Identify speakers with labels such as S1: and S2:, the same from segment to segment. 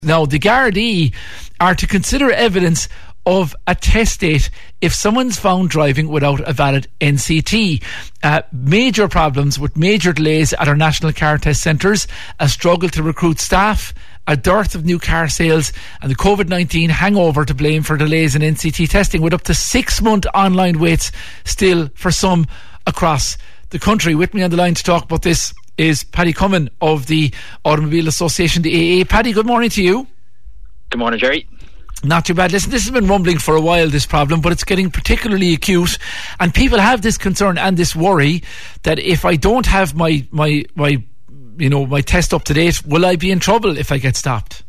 S1: Now, the Gardaí are to consider evidence of a test date if someone's found driving without a valid NCT. Major problems with major delays at our national car test centres, a struggle to recruit staff, a dearth of new car sales, and the COVID-19 hangover to blame for delays in NCT testing, with up to 6-month online waits still for some across the country. With me on the line to talk about this is Paddy Cummin of the Automobile Association, the AA. Paddy, good morning to you.
S2: Good morning, Jerry.
S1: Not too bad. Listen, this has been rumbling for a while, this problem, but it's getting particularly acute, and people have this concern and this worry that if I don't have my test up to date, will I be in trouble if I get stopped?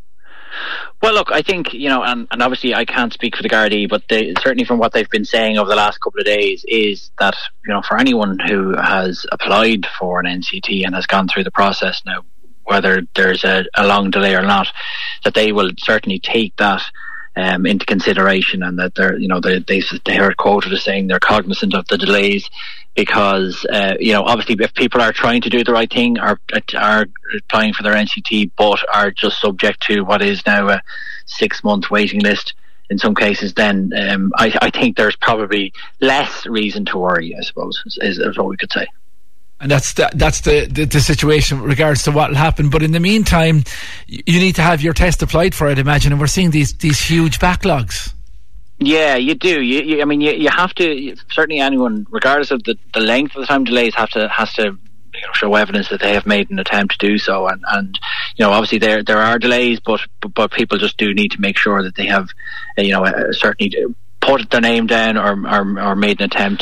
S2: Well, look, I think, and obviously I can't speak for the Gardaí, but certainly from what they've been saying over the last couple of days is that, for anyone who has applied for an NCT and has gone through the process now, whether there's a long delay or not, that they will certainly take that into consideration, and that they are quoted as saying they're cognizant of the delays, because obviously if people are trying to do the right thing, are applying for their NCT but are just subject to what is now a 6-month waiting list in some cases, then I think there's probably less reason to worry, I suppose, is what we could say.
S1: And that's the situation with regards to what will happen. But in the meantime, you need to have your test applied for, I'd imagine, and we're seeing these huge backlogs.
S2: Yeah, you do. You have to. Certainly, anyone, regardless of the length of the time delays, has to show evidence that they have made an attempt to do so. And obviously there are delays, but people just do need to make sure that they have, certainly put their name down or made an attempt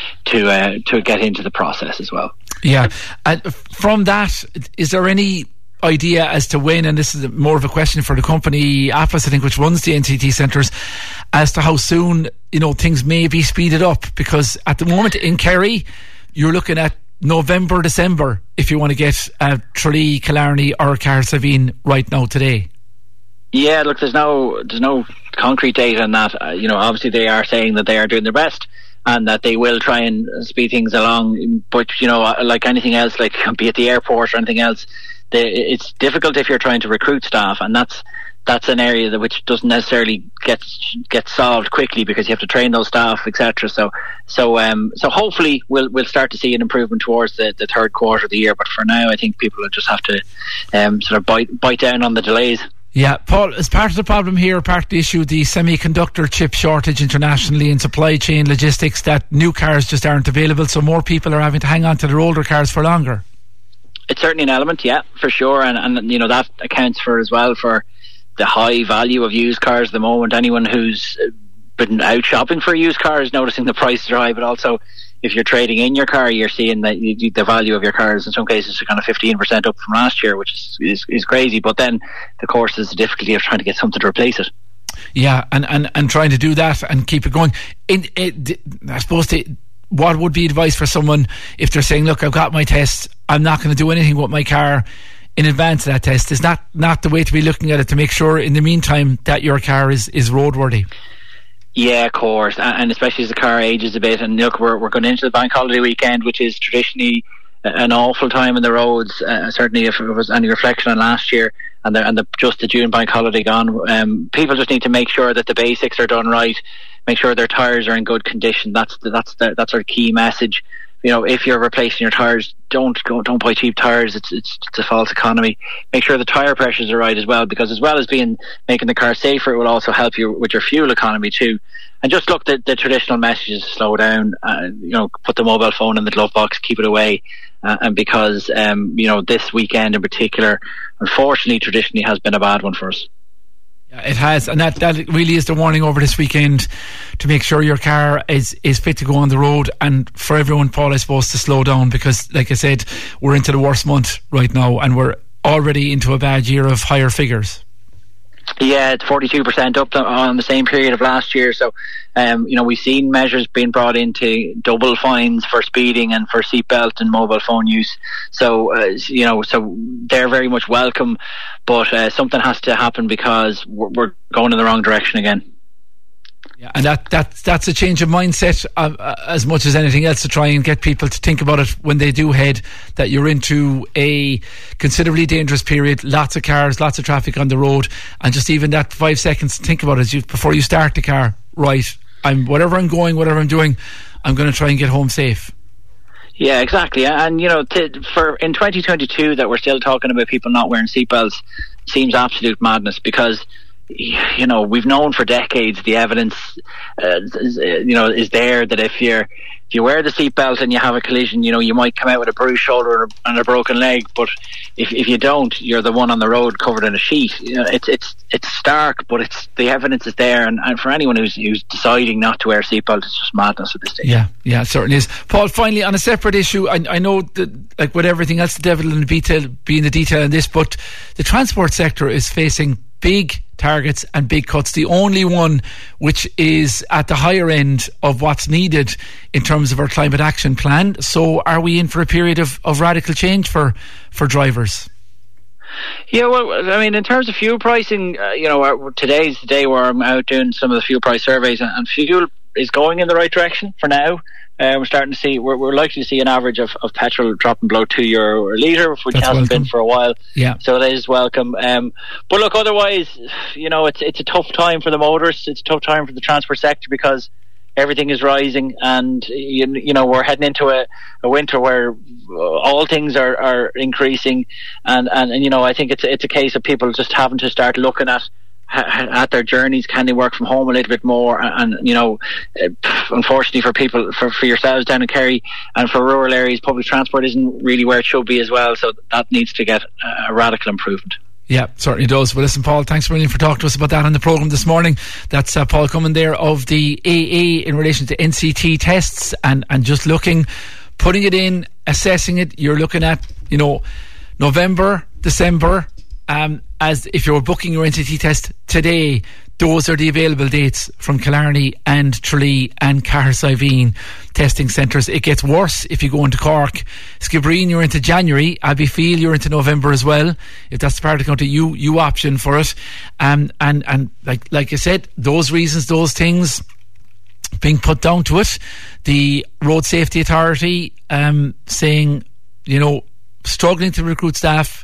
S2: to get into the process as well.
S1: Yeah, and from that, is there any idea as to when, and this is more of a question for the company Atlas, I think, which runs the NCT centres, as to how soon things may be speeded up? Because at the moment in Kerry, you're looking at November, December if you want to get a Tralee, Killarney or Carsavine right now today.
S2: Yeah, look, there's no concrete date on that. Obviously they are saying that they are doing their best and that they will try and speed things along. But like anything else, like be at the airport or anything else, it's difficult if you're trying to recruit staff, and that's an area which doesn't necessarily get solved quickly, because you have to train those staff, etc. So hopefully we'll start to see an improvement towards the third quarter of the year. But for now, I think people will just have to sort of bite down on the delays.
S1: Yeah, Paul, as part of the problem here, part of the issue, the semiconductor chip shortage internationally and supply chain logistics, that new cars just aren't available, so more people are having to hang on to their older cars for longer. It's
S2: certainly an element, yeah, for sure, and that accounts for as well for the high value of used cars at the moment. Anyone who's been out shopping for a used car is noticing the prices are high, but also if you're trading in your car, you're seeing that the value of your cars in some cases are kind of 15% up from last year, which is crazy. But then, of course, there's the difficulty of trying to get something to replace it.
S1: Yeah, and trying to do that and keep it going. I suppose what would be advice for someone if they're saying, look, I've got my test, I'm not going to do anything with my car in advance of that test? Is not the way to be looking at it, to make sure in the meantime that your car is roadworthy?
S2: Yeah, of course, and especially as the car ages a bit. And look, we're going into the bank holiday weekend, which is traditionally an awful time on the roads. Certainly, if it was any reflection on last year and just the June bank holiday gone, people just need to make sure that the basics are done right. Make sure their tyres are in good condition. That's our key message. If you're replacing your tyres, don't buy cheap tyres. It's a false economy. Make sure the tyre pressures are right as well, because as well as making the car safer, it will also help you with your fuel economy too. And just look, the traditional messages: slow down. Put the mobile phone in the glove box, keep it away. And because this weekend in particular, unfortunately, traditionally has been a bad one for us.
S1: It has, and that really is the warning over this weekend, to make sure your car is fit to go on the road, and for everyone, Paul, I suppose, to slow down, because like I said, we're into the worst month right now and we're already into a bad year of higher figures.
S2: Yeah, it's 42% up on the same period of last year. So, we've seen measures being brought in to double fines for speeding and for seatbelt and mobile phone use. So, so they're very much welcome, but something has to happen, because we're going in the wrong direction again.
S1: Yeah, and that's a change of mindset as much as anything else, to try and get people to think about it when they do head, that you're into a considerably dangerous period, lots of cars, lots of traffic on the road, and just even that 5 seconds to think about it before you start the car. Right, whatever I'm doing, I'm going to try and get home safe.
S2: Yeah, exactly. And in 2022 that we're still talking about people not wearing seatbelts seems absolute madness, because we've known for decades, the evidence is there that if you wear the seatbelt and you have a collision, you might come out with a bruised shoulder and a broken leg, but if you don't, you're the one on the road covered in a sheet. It's stark, but the evidence is there, and for anyone who's deciding not to wear a seatbelt, it's just madness at this stage. Yeah,
S1: it certainly is. Paul, finally, on a separate issue, I know that, like with everything else, the devil in the detail, be in the detail in this, but the transport sector is facing big targets and big cuts. The only one which is at the higher end of what's needed in terms of our climate action plan. So are we in for a period of radical change for drivers?
S2: Yeah, well, I mean, in terms of fuel pricing, today's the day where I'm out doing some of the fuel price surveys, and fuel is going in the right direction for now. We're starting to see, we're likely to see an average of petrol dropping below €2 a litre, which
S1: That's
S2: hasn't
S1: welcome.
S2: Been for a while.
S1: Yeah.
S2: So that is welcome. But look, otherwise, it's a tough time for the motorists. It's a tough time for the transport sector, because everything is rising, and we're heading into a winter where all things are increasing, and I think it's a case of people just having to start looking at their journeys. Can they work from home a little bit more? And unfortunately for people, for yourselves down in Kerry and for rural areas, public transport isn't really where it should be as well, so that needs to get a radical improvement. Yeah, certainly does. Well, listen, Paul, thanks a million for talking to us about that on the programme this morning. That's Paul Cummin there of the AA in relation to NCT tests and just putting it in, assessing it. You're looking at, November, December, as if you're booking your NCT test today. Those are the available dates from Killarney and Tralee and Cahersiveen testing centres. It gets worse if you go into Cork. Skibbereen, you're into January. Abbeyfeale, you're into November as well. If that's the part of the country you option for it. And like I said, those reasons, those things being put down to it. The Road Safety Authority saying, struggling to recruit staff,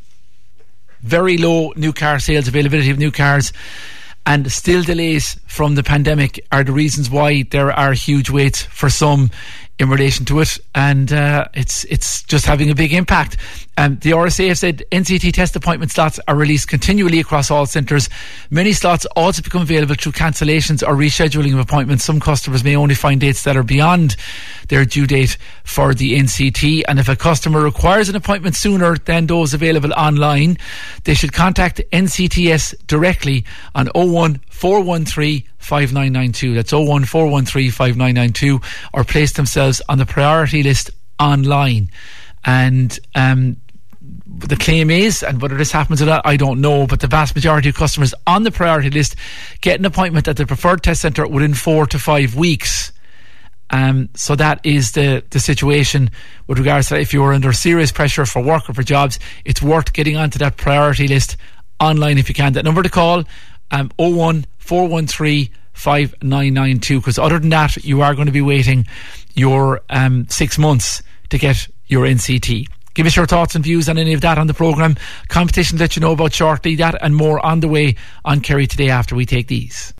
S2: very low new car sales, availability of new cars, and still delays from the pandemic are the reasons why there are huge waits for some in relation to it, and it's just having a big impact. The RSA have said NCT test appointment slots are released continually across all centres. Many slots also become available through cancellations or rescheduling of appointments. Some customers may only find dates that are beyond their due date for the NCT, and if a customer requires an appointment sooner than those available online, they should contact NCTS directly on 01413 5992. That's 01413 5992, or place themselves on the priority list online. And the claim is, and whether this happens or not, I don't know, but the vast majority of customers on the priority list get an appointment at the preferred test centre within 4 to 5 weeks. So that is the situation with regards to if you're under serious pressure for work or for jobs. It's worth getting onto that priority list online if you can. That number to call, 01413 5992, because other than that you are going to be waiting your 6 months to get your NCT. Give us your thoughts and views on any of that on the programme. Competition to let you know about shortly. That and more on the way on Kerry Today after we take these.